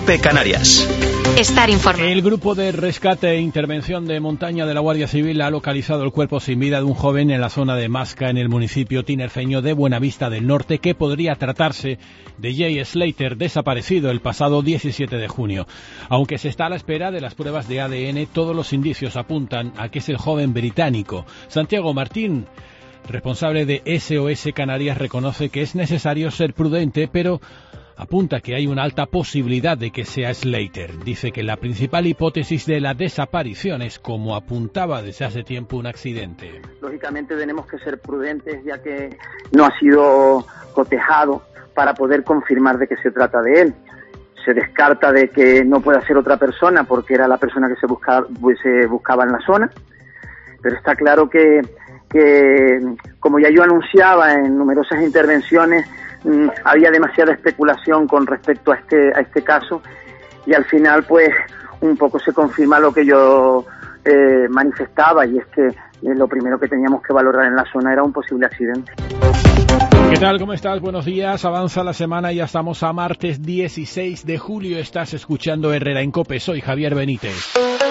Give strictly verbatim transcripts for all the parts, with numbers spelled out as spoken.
COPE Canarias. Estar informado. El grupo de rescate e intervención de montaña de la Guardia Civil ha localizado el cuerpo sin vida de un joven en la zona de Masca, en el municipio tinerfeño de Buenavista del Norte, que podría tratarse de Jay Slater, desaparecido el pasado diecisiete de junio. Aunque se está a la espera de las pruebas de A D N, todos los indicios apuntan a que es el joven británico. Santiago Martín, responsable de S O S Canarias, reconoce que es necesario ser prudente, pero apunta que hay una alta posibilidad de que sea Slater. Dice que la principal hipótesis de la desaparición es, como apuntaba desde hace tiempo, un accidente. Lógicamente tenemos que ser prudentes, ya que no ha sido cotejado para poder confirmar de que se trata de él. Se descarta de que no pueda ser otra persona porque era la persona que se buscaba, se buscaba en la zona, pero está claro que, que como ya yo anunciaba en numerosas intervenciones, mmm, había demasiada especulación con respecto a este a este caso, y al final pues un poco se confirma lo que yo eh, manifestaba, y es que eh, lo primero que teníamos que valorar en la zona era un posible accidente. ¿Qué tal? ¿Cómo estás? Buenos días. Avanza la semana y ya estamos a martes dieciséis de julio. Estás escuchando Herrera en COPE. Soy Javier Benítez.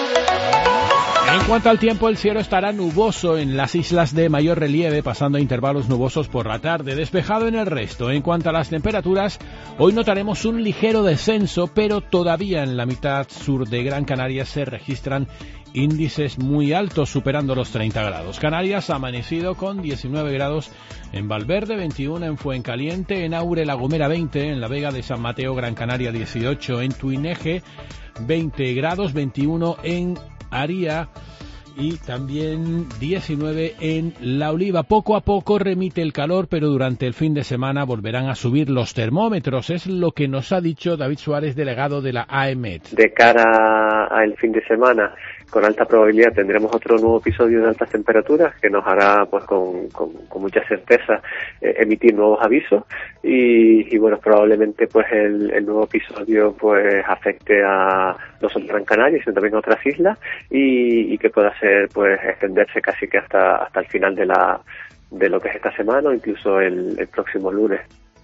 En cuanto al tiempo, el cielo estará nuboso en las islas de mayor relieve, pasando a intervalos nubosos por la tarde, despejado en el resto. En cuanto a las temperaturas, hoy notaremos un ligero descenso, pero todavía en la mitad sur de Gran Canaria se registran índices muy altos, superando los treinta grados. Canarias ha amanecido con diecinueve grados en Valverde, veintiuno en Fuencaliente, en Aure La Gomera veinte, en la Vega de San Mateo Gran Canaria dieciocho, en Tuineje veinte grados, veintiuno en Aría y también diecinueve en La Oliva. Poco a poco remite el calor, pero durante el fin de semana volverán a subir los termómetros. Es lo que nos ha dicho David Suárez, delegado de la A E M E T. De cara al fin de semana, con alta probabilidad tendremos otro nuevo episodio de altas temperaturas que nos hará, pues, con, con, con mucha certeza eh, emitir nuevos avisos y, y bueno, probablemente pues el, el nuevo episodio pues afecte a no solo Gran Canaria, sino también a otras islas y, y que pueda ser, pues, extenderse casi que hasta hasta el final de la de lo que es esta semana o incluso el, el próximo lunes.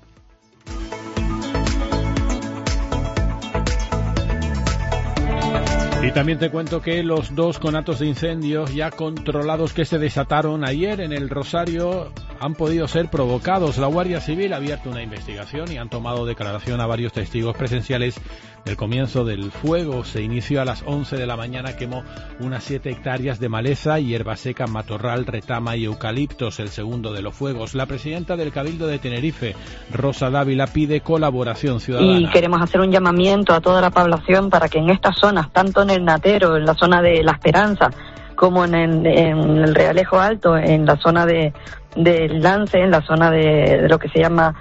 Y también te cuento que los dos conatos de incendios ya controlados que se desataron ayer en el Rosario han podido ser provocados. La Guardia Civil ha abierto una investigación y han tomado declaración a varios testigos presenciales del comienzo del fuego. Se inició a las once de la mañana, quemó unas siete hectáreas de maleza, hierba seca, matorral, retama y eucaliptos, el segundo de los fuegos. La presidenta del Cabildo de Tenerife, Rosa Dávila, pide colaboración ciudadana. Y queremos hacer un llamamiento a toda la población para que en estas zonas, tanto en el Natero, en la zona de La Esperanza, como en el, en el Realejo Alto, en la zona de del Lance, en la zona de, de lo que se llama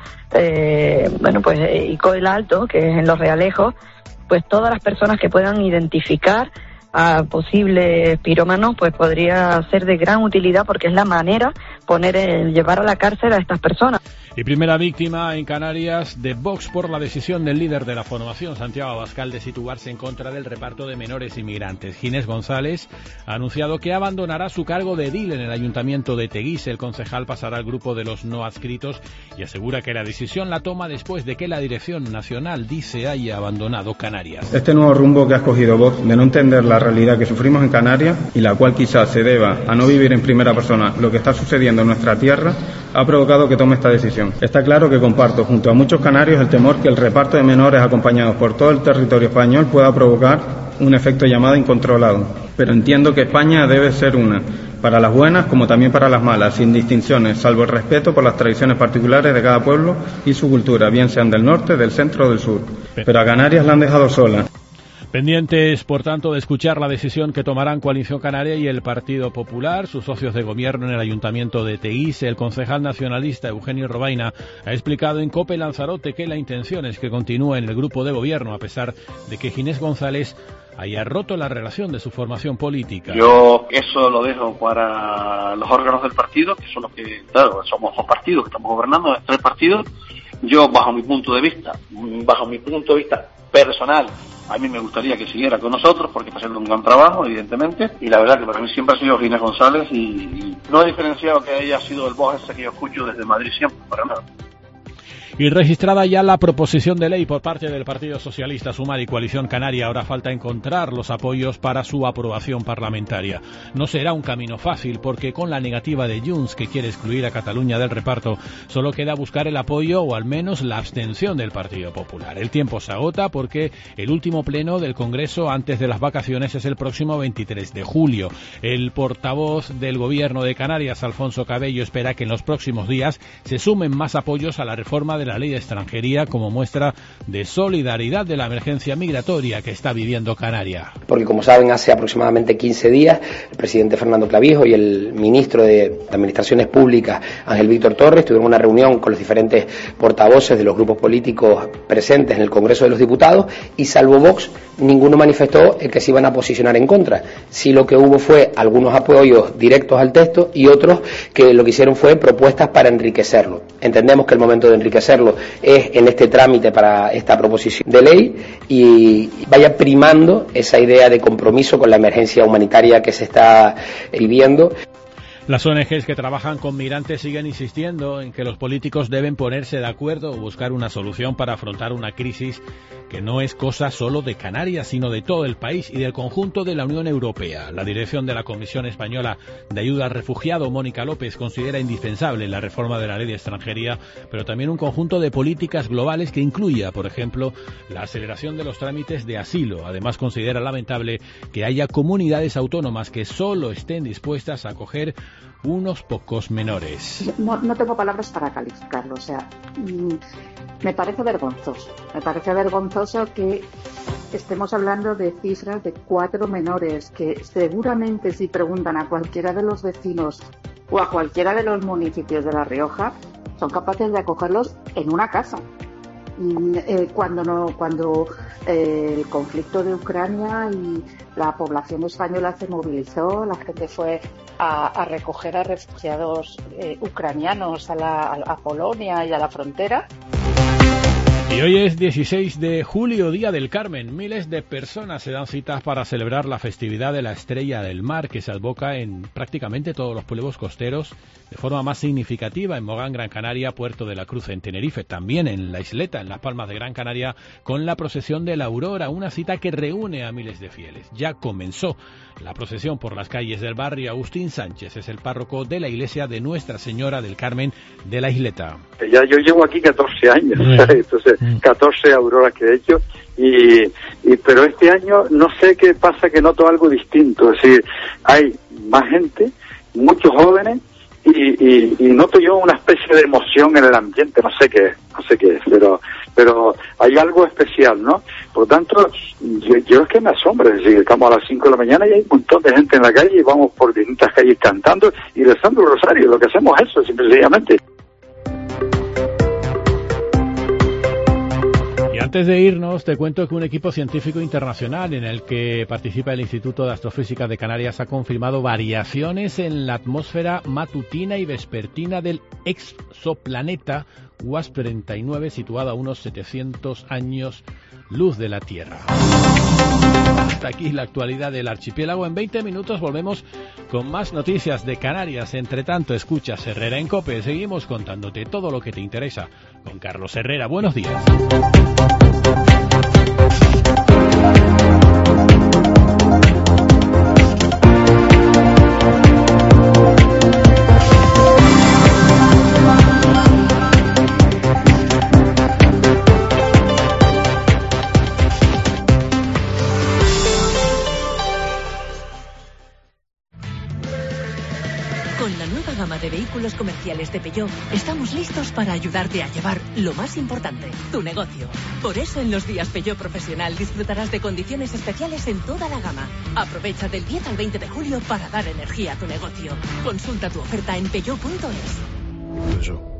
eh, bueno pues Icoel Alto, que es en los Realejos, pues todas las personas que puedan identificar a posibles pirómanos, pues podría ser de gran utilidad, porque es la manera poner el, llevar a la cárcel a estas personas. Y primera víctima en Canarias de Vox por la decisión del líder de la formación, Santiago Abascal, de situarse en contra del reparto de menores inmigrantes. Ginés González ha anunciado que abandonará su cargo de edil en el ayuntamiento de Teguís. El concejal pasará al grupo de los no adscritos y asegura que la decisión la toma después de que la dirección nacional, dice, haya abandonado Canarias. Este nuevo rumbo que ha escogido Vox de no entender la realidad que sufrimos en Canarias, y la cual quizás se deba a no vivir en primera persona lo que está sucediendo en nuestra tierra, ha provocado que tome esta decisión. Está claro que comparto junto a muchos canarios el temor que el reparto de menores acompañados por todo el territorio español pueda provocar un efecto llamada incontrolado. Pero entiendo que España debe ser una, para las buenas como también para las malas, sin distinciones, salvo el respeto por las tradiciones particulares de cada pueblo y su cultura, bien sean del norte, del centro o del sur. Pero a Canarias la han dejado sola. Pendientes, por tanto, de escuchar la decisión que tomarán Coalición Canaria y el Partido Popular, sus socios de gobierno en el Ayuntamiento de Teguís. El concejal nacionalista Eugenio Robaina ha explicado en COPE Lanzarote que la intención es que continúe en el grupo de gobierno, a pesar de que Ginés González haya roto la relación de su formación política. Yo eso lo dejo para los órganos del partido, que son los que, claro, somos dos partidos que estamos gobernando, tres partidos. Yo, bajo mi punto de vista, bajo mi punto de vista personal, a mí me gustaría que siguiera con nosotros porque está haciendo un gran trabajo, evidentemente, y la verdad que para mí siempre ha sido Ginés González y, y no he diferenciado que haya sido el voz ese que yo escucho desde Madrid siempre, para nada. Y registrada ya la proposición de ley por parte del Partido Socialista, Sumar y Coalición Canaria, ahora falta encontrar los apoyos para su aprobación parlamentaria. No será un camino fácil porque con la negativa de Junts, que quiere excluir a Cataluña del reparto, solo queda buscar el apoyo o al menos la abstención del Partido Popular. El tiempo se agota porque el último pleno del Congreso antes de las vacaciones es el próximo veintitrés de julio. El portavoz del Gobierno de Canarias, Alfonso Cabello, espera que en los próximos días se sumen más apoyos a la reforma de la ley de extranjería como muestra de solidaridad de la emergencia migratoria que está viviendo Canarias. Porque como saben, hace aproximadamente quince días el presidente Fernando Clavijo y el ministro de Administraciones Públicas, Ángel Víctor Torres, tuvieron una reunión con los diferentes portavoces de los grupos políticos presentes en el Congreso de los Diputados y salvo Vox, ninguno manifestó el que se iban a posicionar en contra. Sí, lo que hubo fue algunos apoyos directos al texto y otros que lo que hicieron fue propuestas para enriquecerlo. Entendemos que el momento de enriquecerlo es en este trámite para esta proposición de ley y vaya primando esa idea de compromiso con la emergencia humanitaria que se está viviendo. Las O N Ges que trabajan con migrantes siguen insistiendo en que los políticos deben ponerse de acuerdo o buscar una solución para afrontar una crisis que no es cosa solo de Canarias, sino de todo el país y del conjunto de la Unión Europea. La dirección de la Comisión Española de Ayuda al Refugiado, Mónica López, considera indispensable la reforma de la ley de extranjería, pero también un conjunto de políticas globales que incluya, por ejemplo, la aceleración de los trámites de asilo. Además, considera lamentable que haya comunidades autónomas que solo estén dispuestas a acoger unos pocos menores. No, no tengo palabras para calificarlo, o sea, mmm, me parece vergonzoso, me parece vergonzoso que estemos hablando de cifras de cuatro menores, que seguramente si preguntan a cualquiera de los vecinos o a cualquiera de los municipios de La Rioja, son capaces de acogerlos en una casa. Eh, cuando no, cuando eh, el conflicto de Ucrania y la población española se movilizó, la gente fue a, a recoger a refugiados eh, ucranianos a, la, a, a Polonia y a la frontera. Y hoy es dieciséis de julio, Día del Carmen. Miles de personas se dan citas para celebrar la festividad de la Estrella del Mar, que se advoca en prácticamente todos los pueblos costeros, de forma más significativa en Mogán, Gran Canaria, Puerto de la Cruz, en Tenerife, también en La Isleta, en Las Palmas de Gran Canaria, con la procesión de la Aurora, una cita que reúne a miles de fieles. Ya comenzó la procesión por las calles del barrio. Agustín Sánchez es el párroco de la iglesia de Nuestra Señora del Carmen de La Isleta. Ya yo llevo aquí catorce años, ¿sabes? Entonces catorce auroras que he hecho y, y pero este año no sé qué pasa, que noto algo distinto, es decir, hay más gente, muchos jóvenes y, y, y noto yo una especie de emoción en el ambiente, no sé qué, no sé qué es, pero pero hay algo especial, ¿no? Por lo tanto, yo, yo es que me asombra, es decir, estamos a las cinco de la mañana y hay un montón de gente en la calle y vamos por distintas calles cantando y rezando el rosario, lo que hacemos es eso, simplemente. Antes de irnos, te cuento que un equipo científico internacional en el que participa el Instituto de Astrofísica de Canarias ha confirmado variaciones en la atmósfera matutina y vespertina del exoplaneta W A S P treinta y nueve, situado a unos setecientos años luz de la Tierra. Hasta aquí la actualidad del archipiélago. En veinte minutos volvemos con más noticias de Canarias. Entre tanto, escuchas Herrera en COPE. Seguimos contándote todo lo que te interesa con Carlos Herrera. Buenos días. De vehículos comerciales de Peugeot, estamos listos para ayudarte a llevar lo más importante, tu negocio. Por eso en los días Peugeot Profesional disfrutarás de condiciones especiales en toda la gama. Aprovecha del diez al veinte de julio para dar energía a tu negocio. Consulta tu oferta en peugeot punto es.